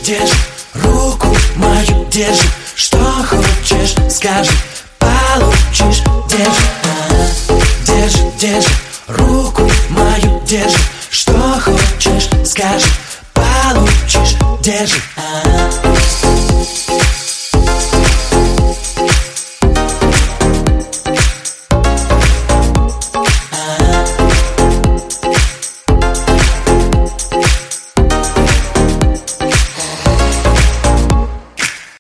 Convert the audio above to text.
держи, руку мою держи, что хочешь скажи, получишь. Держи, держи, держи, руку мою держи, что хочешь скажи, получишь. Держи.